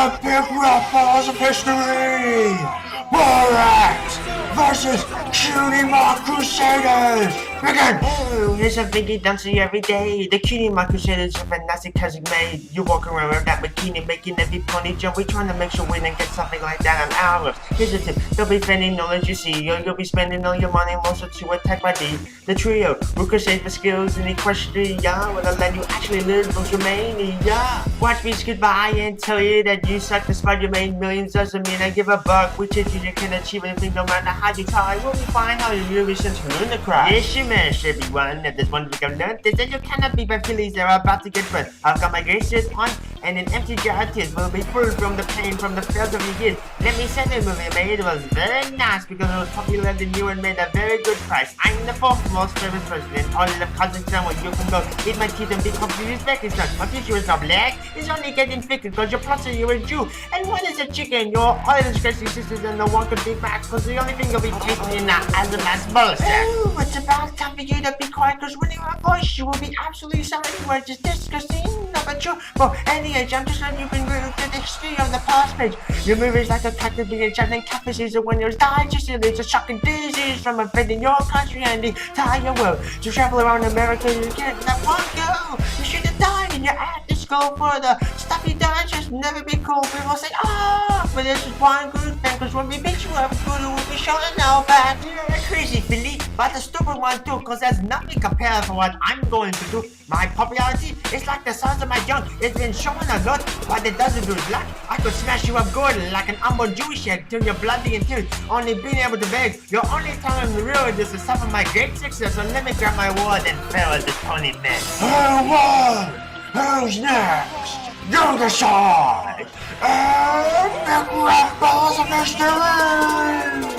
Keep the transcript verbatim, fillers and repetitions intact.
Epic Rap Balls of History! Borat versus Cutie Mark Crusaders! Begin! Oh, here's a biggie dancing every day. The cutie mark crusaders are fantastic cousin made. You walk around with that bikini making every pony jump. We're trying to make sure we don't get something like that on ours. Here's the tip, you'll be spending knowledge you see. You'll, you'll be spending all your money mostly to attack by D. The trio, who crusade for skills in equestria. Will let you actually live from Germania. Watch me scoot by and tell you that you suck despite you made millions. Doesn't mean I give a buck. We teach you you can achieve anything no matter how you try. We'll be fine how you really since learn to cry. Yes, you mash everyone. If there's one thing I've learned is that you cannot be by feelings that are about to get burnt. I've got my gracious on and an empty jar of tears will be full from the pain from the fails of your years. Let me say the movie made was very nice because it was popular than you and made a very good price. I'm the fourth most famous person in all of Kazakhstan where you can go eat my teeth and be completely Uzbekistan. My future is not black, it's only getting thicker because you're plus you're a Jew. And what is a chicken? Your island scratching sisters and the one could be back because the only thing you'll be tasting in that as a mass bullshit. Oh, it's about time for you to be quiet because when you have a voice you will be absolutely silent. You are just disgusting. No, but you, for any age, I'm just letting you been real to the history of the past page. Your movie's like a cactus being trapped in catfishes and when you're digested, it's a shocking disease from invading your country and the entire world. To travel around America, you can't let one go. You should have died and you're at the school for the stuff you done. Just never be cool. People say, ah, but this is one good thing because when we beat you up, good will be showing now back. You're crazy, Philly, but the stupid one too, because there's nothing compared to what I'm going to do. My popularity is like the size of my junk. It's been showing a lot, but it doesn't do luck. I could smash you up good like an unborn Jewish head till you're bloody and tears. Only being able to beg. Your only time in the real is to suffer my great success. So let me grab my ward and farewell this pony man. Who won? Who's next? You decide! Epic Rap Balls of History!